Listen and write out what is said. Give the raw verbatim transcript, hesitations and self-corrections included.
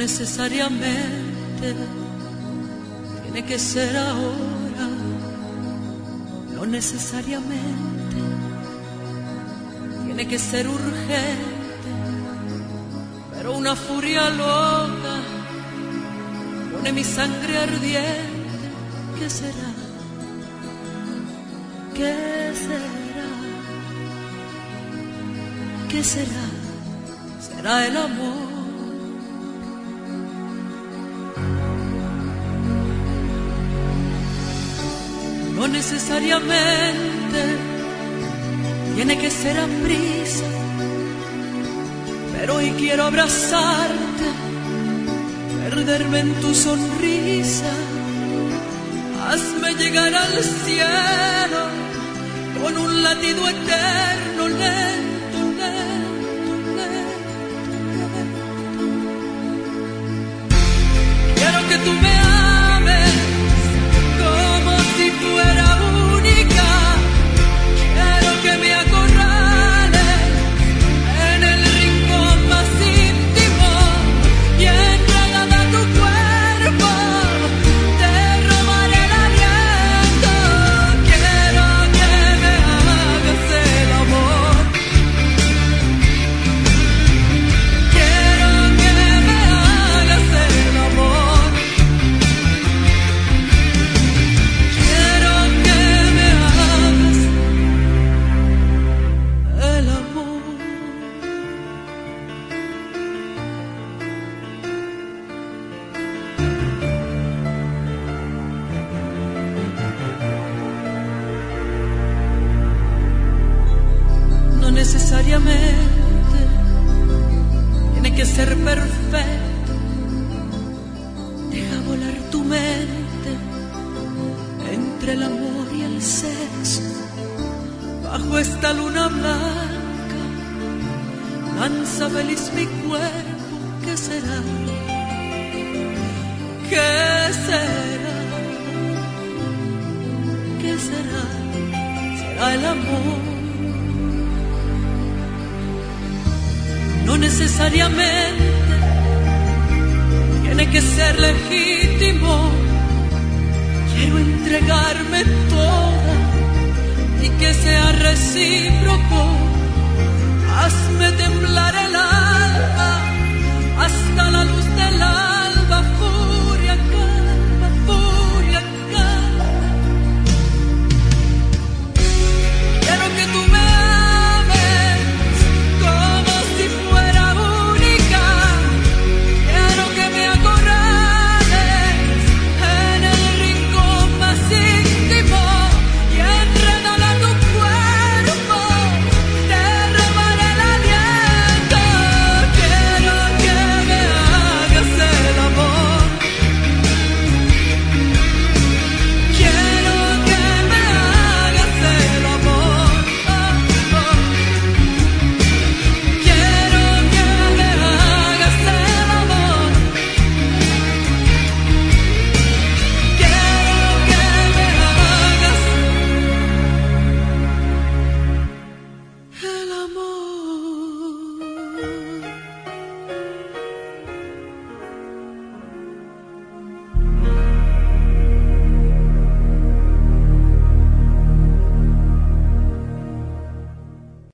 necesariamente tiene que ser ahora, no necesariamente tiene que ser urgente, pero una furia loca pone mi sangre ardiente. ¿Qué será? ¿Qué será? ¿Qué será? ¿Será el amor? No necesariamente tiene que ser a prisa, pero hoy quiero abrazarte, perderme en tu sonrisa. Hazme llegar al cielo con un latido eterno, lento, lento, lento, lento. Quiero que tú me ames como si fuera única. Quiero que me acorrales en el rincón más íntimo y entregada a tu cuerpo te robaré el aliento. Quiero que me hagas el amor. Quiero que me hagas el amor. Quiero que me hagas el amor. No necesariamente tiene que ser perfecto. Deja volar tu mente entre el amor y el sexo. Bajo esta luna blanca danza feliz mi cuerpo. ¿Qué será? ¿Qué será? ¿Qué será? ¿Será el amor? No necesariamente tiene que ser legítimo. Quiero entregarme toda y que sea recíproco. Hazme temblar el alma.